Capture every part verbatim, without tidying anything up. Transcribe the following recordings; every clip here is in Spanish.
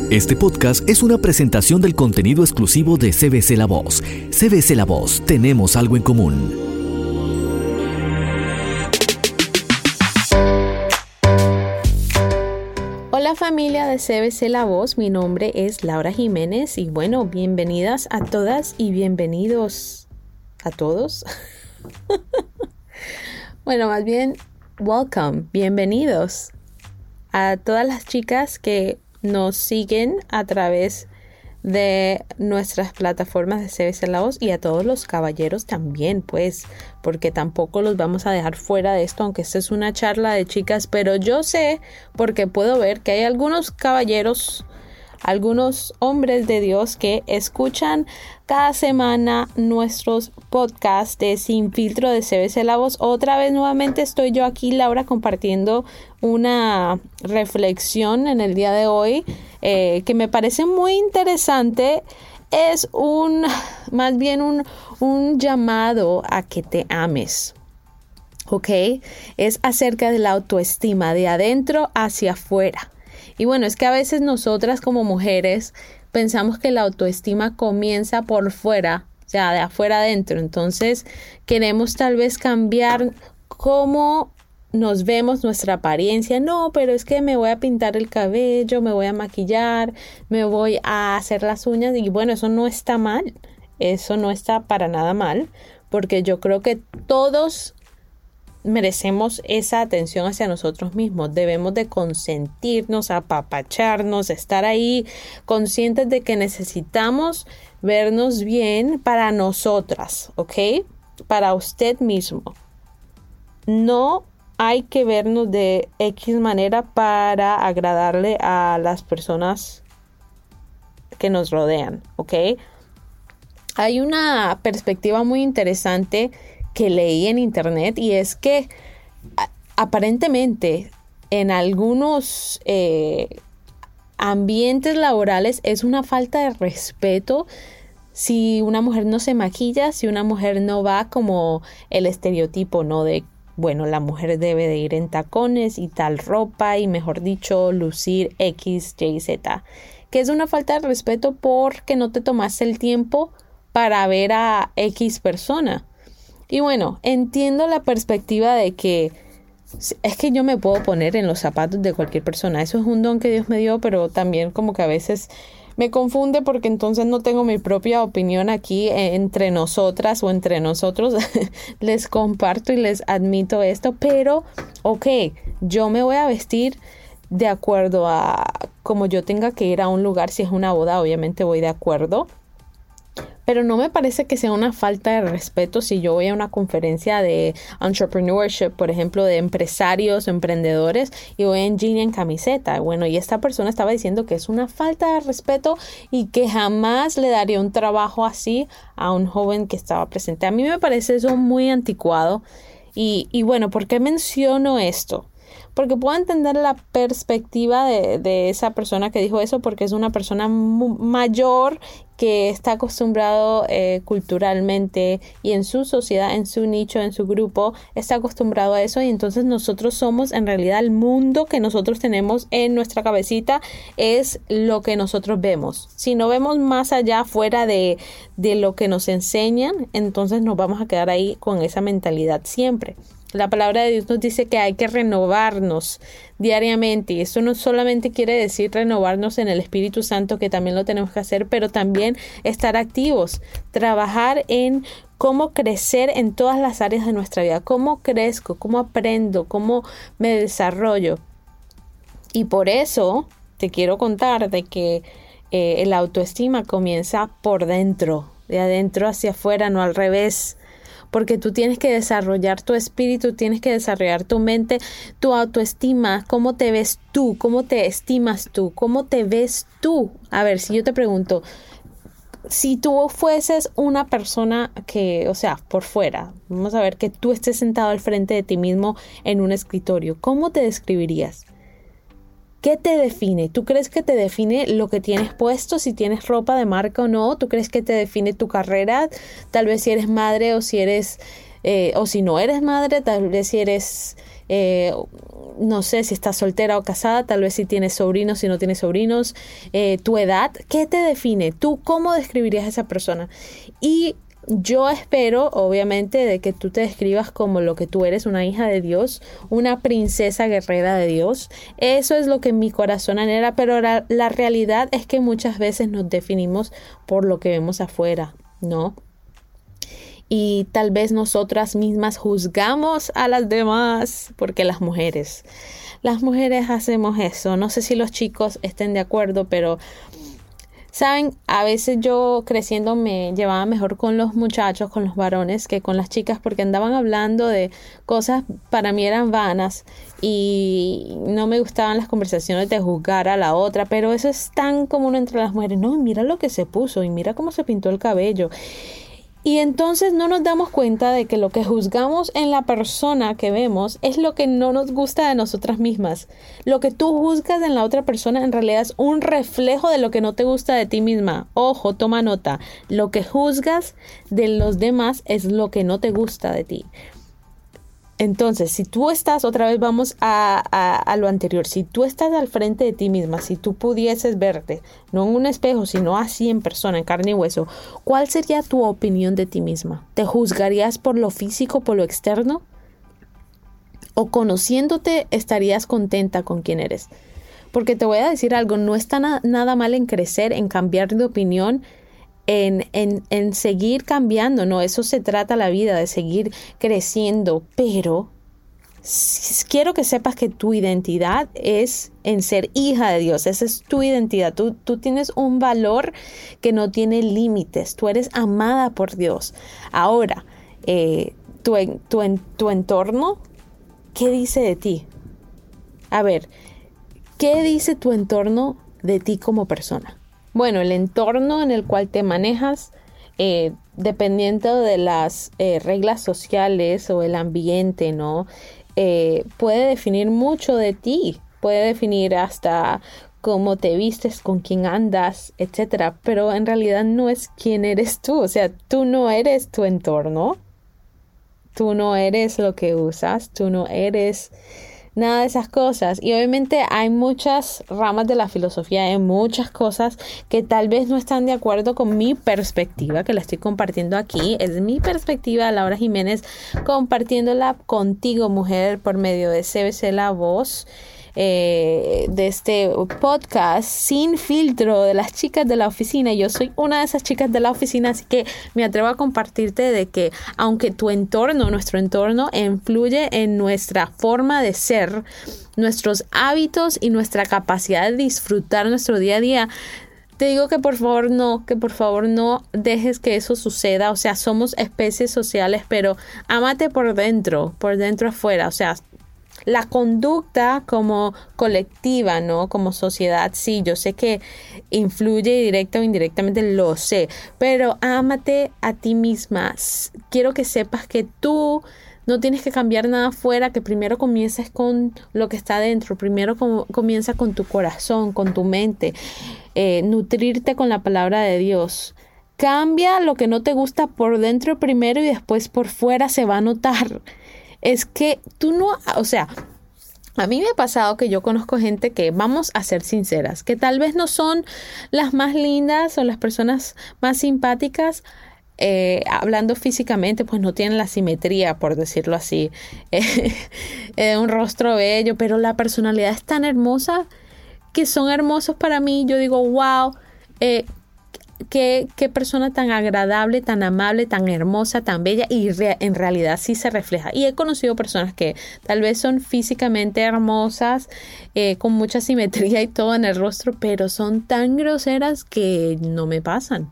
Este podcast es una presentación del contenido exclusivo de C B C La Voz. C B C La Voz, tenemos algo en común. Hola familia de C B C La Voz, mi nombre es Laura Jiménez y bueno, bienvenidas a todas y bienvenidos a todos. Bueno, más bien, welcome, bienvenidos a todas las chicas que nos siguen a través de nuestras plataformas de C B C La Voz y a todos los caballeros también, pues, porque tampoco los vamos a dejar fuera de esto, aunque esta es una charla de chicas, pero yo sé, porque puedo ver que hay algunos caballeros, algunos hombres de Dios que escuchan cada semana nuestros podcasts de Sin Filtro de C B C La Voz. Otra vez nuevamente estoy yo aquí, Laura, compartiendo una reflexión en el día de hoy eh, que me parece muy interesante. Es un, más bien un, un llamado a que te ames. ¿Ok? Es acerca de la autoestima, de adentro hacia afuera. Y bueno, es que a veces nosotras como mujeres pensamos que la autoestima comienza por fuera, o sea, de afuera adentro. Entonces, queremos tal vez cambiar cómo nos vemos, nuestra apariencia. No, pero es que me voy a pintar el cabello, me voy a maquillar, me voy a hacer las uñas. Y bueno, eso no está mal. Eso no está para nada mal, porque yo creo que todos merecemos esa atención hacia nosotros mismos. Debemos de consentirnos, apapacharnos, estar ahí conscientes de que necesitamos vernos bien para nosotras, ¿ok? Para usted mismo. No hay que vernos de X manera para agradarle a las personas que nos rodean, ¿ok? Hay una perspectiva muy interesante que leí en internet y es que a, aparentemente en algunos eh, ambientes laborales es una falta de respeto si una mujer no se maquilla, si una mujer no va como el estereotipo, ¿no? De, bueno, la mujer debe de ir en tacones y tal ropa y mejor dicho, lucir X, Y, Z. Que es una falta de respeto porque no te tomaste el tiempo para ver a X persona. Y bueno, entiendo la perspectiva de que es que yo me puedo poner en los zapatos de cualquier persona. Eso es un don que Dios me dio, pero también como que a veces me confunde porque entonces no tengo mi propia opinión aquí entre nosotras o entre nosotros. Les comparto y les admito esto, pero ok, yo me voy a vestir de acuerdo a como yo tenga que ir a un lugar. Si es una boda, obviamente voy de acuerdo. Pero no me parece que sea una falta de respeto si yo voy a una conferencia de entrepreneurship, por ejemplo, de empresarios, emprendedores, y voy en jean y en camiseta. Bueno, y esta persona estaba diciendo que es una falta de respeto y que jamás le daría un trabajo así a un joven que estaba presente. A mí me parece eso muy anticuado. Y, y bueno, ¿por qué menciono esto? Porque puedo entender la perspectiva de, de esa persona que dijo eso, porque es una persona mu- mayor que está acostumbrado eh, culturalmente y en su sociedad, en su nicho, en su grupo, está acostumbrado a eso. Y entonces nosotros somos, en realidad, el mundo que nosotros tenemos en nuestra cabecita es lo que nosotros vemos. Si no vemos más allá, fuera de, de lo que nos enseñan, entonces nos vamos a quedar ahí con esa mentalidad siempre. La palabra de Dios nos dice que hay que renovarnos diariamente y eso no solamente quiere decir renovarnos en el Espíritu Santo, que también lo tenemos que hacer, pero también estar activos, trabajar en cómo crecer en todas las áreas de nuestra vida, cómo crezco, cómo aprendo, cómo me desarrollo. Y por eso te quiero contar de que eh, la autoestima comienza por dentro, de adentro hacia afuera, no al revés. Porque tú tienes que desarrollar tu espíritu, tienes que desarrollar tu mente, tu autoestima, cómo te ves tú, cómo te estimas tú, cómo te ves tú. A ver, si yo te pregunto, si tú fueses una persona que, o sea, por fuera, vamos a ver que tú estés sentado al frente de ti mismo en un escritorio, ¿cómo te describirías? ¿Qué te define? ¿Tú crees que te define lo que tienes puesto, si tienes ropa de marca o no? ¿Tú crees que te define tu carrera? Tal vez si eres madre o si eres eh, o si no eres madre, tal vez si eres, eh, no sé, si estás soltera o casada, tal vez si tienes sobrinos, si no tienes sobrinos, eh, tu edad, ¿qué te define? ¿Tú cómo describirías a esa persona? Y yo espero, obviamente, de que tú te describas como lo que tú eres, una hija de Dios, una princesa guerrera de Dios. Eso es lo que mi corazón anhela, pero la, la realidad es que muchas veces nos definimos por lo que vemos afuera, ¿no? Y tal vez nosotras mismas juzgamos a las demás, porque las mujeres, las mujeres hacemos eso. No sé si los chicos estén de acuerdo, pero saben, a veces yo creciendo me llevaba mejor con los muchachos, con los varones, que con las chicas, porque andaban hablando de cosas para mí eran vanas y no me gustaban las conversaciones de juzgar a la otra, pero eso es tan común entre las mujeres. No, mira lo que se puso y mira cómo se pintó el cabello. Y entonces no nos damos cuenta de que lo que juzgamos en la persona que vemos es lo que no nos gusta de nosotras mismas. Lo que tú juzgas en la otra persona en realidad es un reflejo de lo que no te gusta de ti misma. Ojo, toma nota. Lo que juzgas de los demás es lo que no te gusta de ti. Entonces, si tú estás, otra vez vamos a, a, a lo anterior, si tú estás al frente de ti misma, si tú pudieses verte, no en un espejo, sino así en persona, en carne y hueso, ¿cuál sería tu opinión de ti misma? ¿Te juzgarías por lo físico, por lo externo? ¿O conociéndote estarías contenta con quién eres? Porque te voy a decir algo, no está na- nada mal en crecer, en cambiar de opinión, En, en, en seguir cambiando, no, eso se trata la vida, de seguir creciendo, pero si, quiero que sepas que tu identidad es en ser hija de Dios, esa es tu identidad, tú, tú tienes un valor que no tiene límites, tú eres amada por Dios. Ahora, eh, tu, tu, tu entorno, ¿qué dice de ti? A ver, ¿qué dice tu entorno de ti como persona? Bueno, el entorno en el cual te manejas, eh, dependiendo de las eh, reglas sociales o el ambiente, ¿no? Eh, puede definir mucho de ti, puede definir hasta cómo te vistes, con quién andas, etcétera. Pero en realidad no es quién eres tú, o sea, tú no eres tu entorno, tú no eres lo que usas, tú no eres nada de esas cosas. Y obviamente hay muchas ramas de la filosofía, hay muchas cosas que tal vez no están de acuerdo con mi perspectiva, que la estoy compartiendo aquí. Es mi perspectiva, Laura Jiménez, compartiéndola contigo, mujer, por medio de C B C La Voz, eh, de este podcast sin filtro de las chicas de la oficina. Yo soy una de esas chicas de la oficina, así que me atrevo a compartirte de que aunque tu entorno, nuestro entorno, influye en nuestra forma de ser, nuestros hábitos y nuestra capacidad de disfrutar nuestro día a día, te digo que por favor no, que por favor no dejes que eso suceda. O sea, somos especies sociales, pero ámate por dentro, por dentro afuera. O sea, la conducta como colectiva, ¿no? Como sociedad, sí, yo sé que influye directa o indirectamente, lo sé, pero ámate a ti misma. Quiero que sepas que tú no tienes que cambiar nada afuera, que primero comiences con lo que está dentro, primero com- comienza con tu corazón, con tu mente, eh, nutrirte con la palabra de Dios. Cambia lo que no te gusta por dentro primero y después por fuera se va a notar. Es que tú no, o sea, a mí me ha pasado que yo conozco gente que, vamos a ser sinceras, que tal vez no son las más lindas o las personas más simpáticas, eh, hablando físicamente, pues no tienen la simetría, por decirlo así, eh, eh, un rostro bello, pero la personalidad es tan hermosa que son hermosos para mí. Yo digo, wow, eh, Qué, qué persona tan agradable, tan amable, tan hermosa, tan bella, y re, en realidad sí se refleja. Y he conocido personas que tal vez son físicamente hermosas, eh, con mucha simetría y todo en el rostro, pero son tan groseras que no me pasan.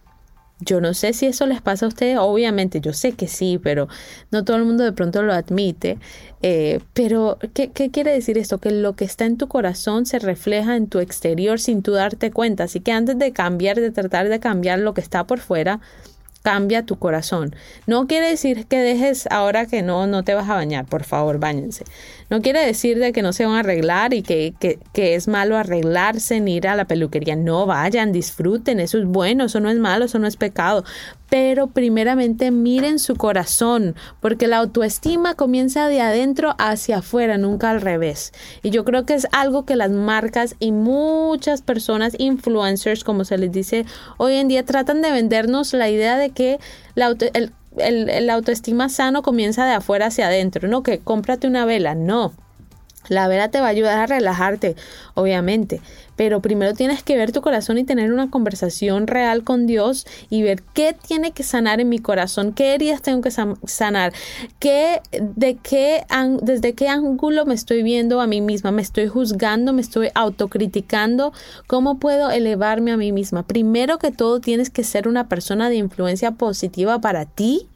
Yo no sé si eso les pasa a ustedes, obviamente yo sé que sí, pero no todo el mundo de pronto lo admite. Eh, pero, ¿qué, ¿qué quiere decir esto? Que lo que está en tu corazón se refleja en tu exterior sin tú darte cuenta. Así que antes de cambiar, de tratar de cambiar lo que está por fuera, cambia tu corazón. No quiere decir que dejes ahora que no, no te vas a bañar, por favor, báñense. No quiere decir de que no se van a arreglar y que, que, que es malo arreglarse ni ir a la peluquería. No vayan, disfruten, eso es bueno, eso no es malo, eso no es pecado. pero primeramente miren su corazón, porque la autoestima comienza de adentro hacia afuera, nunca al revés. Y yo creo que es algo que las marcas y muchas personas, influencers, como se les dice hoy en día, tratan de vendernos la idea de que la auto, el, el, el autoestima sano comienza de afuera hacia adentro, no que cómprate una vela, no. La vela te va a ayudar a relajarte, obviamente, pero primero tienes que ver tu corazón y tener una conversación real con Dios y ver qué tiene que sanar en mi corazón, qué heridas tengo que sanar, qué, de qué, desde qué ángulo me estoy viendo a mí misma, me estoy juzgando, me estoy autocriticando, cómo puedo elevarme a mí misma. Primero que todo tienes que ser una persona de influencia positiva para ti,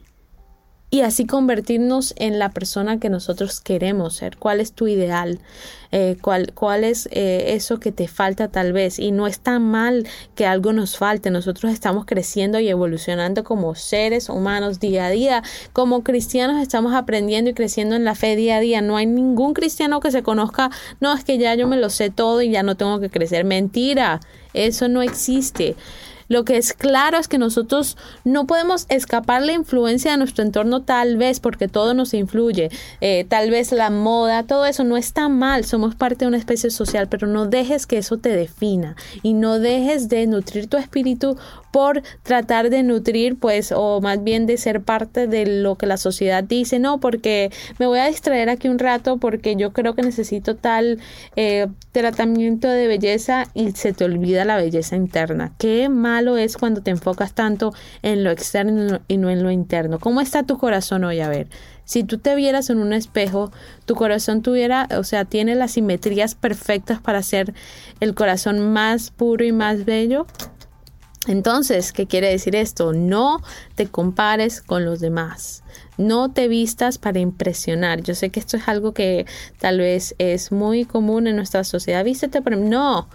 y así convertirnos en la persona que nosotros queremos ser. ¿Cuál es tu ideal? Eh, ¿cuál, cuál es eh, eso que te falta tal vez? Y no es tan mal que algo nos falte. Nosotros estamos creciendo y evolucionando como seres humanos día a día. Como cristianos estamos aprendiendo y creciendo en la fe día a día. No hay ningún cristiano que se conozca, no, es que ya yo me lo sé todo y ya no tengo que crecer. Mentira, eso no existe. Lo que es claro es que nosotros no podemos escapar la influencia de nuestro entorno tal vez, porque todo nos influye, eh, tal vez la moda, todo eso no está mal, somos parte de una especie social, pero no dejes que eso te defina y no dejes de nutrir tu espíritu por tratar de nutrir, pues, o más bien de ser parte de lo que la sociedad dice, no, porque me voy a distraer aquí un rato porque yo creo que necesito tal eh, tratamiento de belleza y se te olvida la belleza interna. Qué malo es cuando te enfocas tanto en lo externo y no en lo interno. ¿Cómo está tu corazón hoy? A ver, si tú te vieras en un espejo, tu corazón tuviera, o sea, tiene las simetrías perfectas para ser el corazón más puro y más bello. Entonces, ¿qué quiere decir esto? No te compares con los demás. No te vistas para impresionar. Yo sé que esto es algo que tal vez es muy común en nuestra sociedad. Vístete, pero no.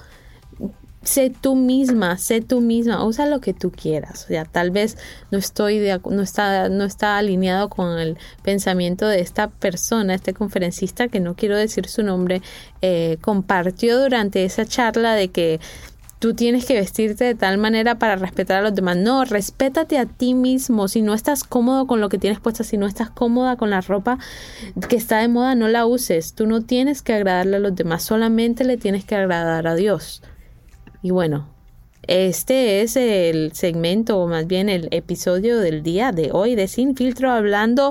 Sé tú misma, sé tú misma, usa lo que tú quieras. O sea, tal vez no estoy de, no está, no está alineado con el pensamiento de esta persona, este conferencista, que no quiero decir su nombre, eh, compartió durante esa charla de que tú tienes que vestirte de tal manera para respetar a los demás. No, respétate a ti mismo. Si no estás cómodo con lo que tienes puesto, si no estás cómoda con la ropa que está de moda, no la uses. Tú no tienes que agradarle a los demás, solamente le tienes que agradar a Dios. Y bueno, este es el segmento, o más bien el episodio del día de hoy de Sin Filtro, hablando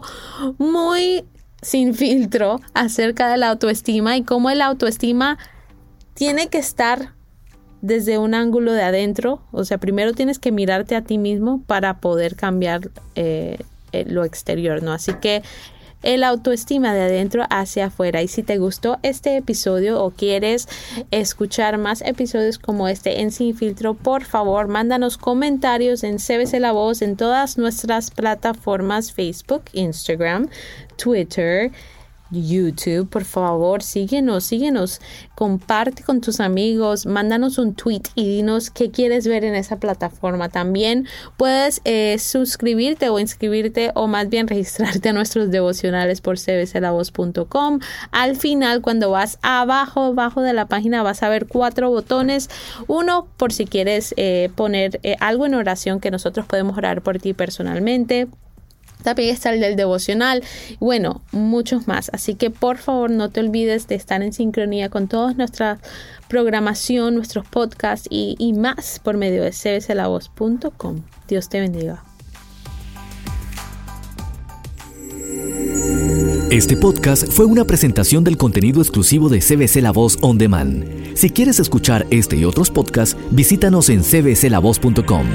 muy sin filtro acerca de la autoestima y cómo el autoestima tiene que estar desde un ángulo de adentro. O sea, primero tienes que mirarte a ti mismo para poder cambiar eh, lo exterior, ¿no? Así que el autoestima de adentro hacia afuera. Y si te gustó este episodio o quieres escuchar más episodios como este en Sin Filtro, por favor, mándanos comentarios en C B C La Voz en todas nuestras plataformas: Facebook, Instagram, Twitter, YouTube. Por favor, síguenos, síguenos, comparte con tus amigos, mándanos un tweet y dinos qué quieres ver en esa plataforma. También puedes eh, suscribirte o inscribirte, o más bien registrarte a nuestros devocionales por c b c la voz punto com. Al final, cuando vas abajo, abajo de la página, vas a ver cuatro botones. Uno por si quieres eh, poner eh, algo en oración, que nosotros podemos orar por ti personalmente. También está el del devocional, bueno, muchos más. Así que por favor no te olvides de estar en sincronía con toda nuestra programación, nuestros podcasts y, y más por medio de c b c la voz punto com. Dios te bendiga. Este podcast fue una presentación del contenido exclusivo de C B C La Voz On Demand. Si quieres escuchar este y otros podcasts, visítanos en c b c la voz punto com.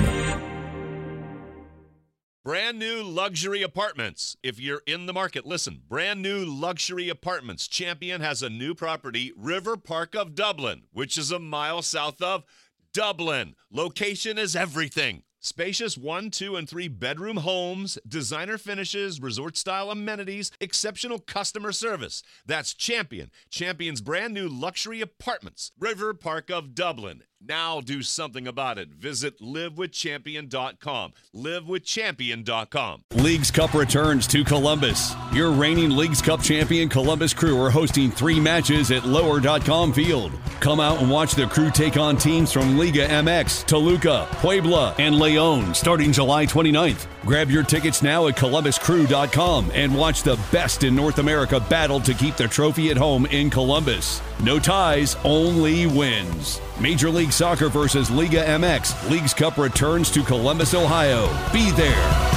Brand new luxury apartments. If you're in the market, listen. Brand new luxury apartments. Champion has a new property, River Park of Dublin, which is a mile south of Dublin. Location is everything. Spacious one, two, and three bedroom homes, designer finishes, resort-style amenities, exceptional customer service. That's Champion. Champion's brand new luxury apartments, River Park of Dublin. Now do something about it. Visit live with champion dot com. live with champion dot com. Leagues Cup returns to Columbus. Your reigning Leagues Cup champion Columbus Crew are hosting three matches at lower dot com Field. Come out and watch the Crew take on teams from Liga M X, Toluca, Puebla, and León starting July twenty-ninth. Grab your tickets now at columbus crew dot com and watch the best in North America battle to keep the trophy at home in Columbus. No ties, only wins. Major League Soccer versus Liga M X. Leagues Cup returns to Columbus, Ohio. Be there.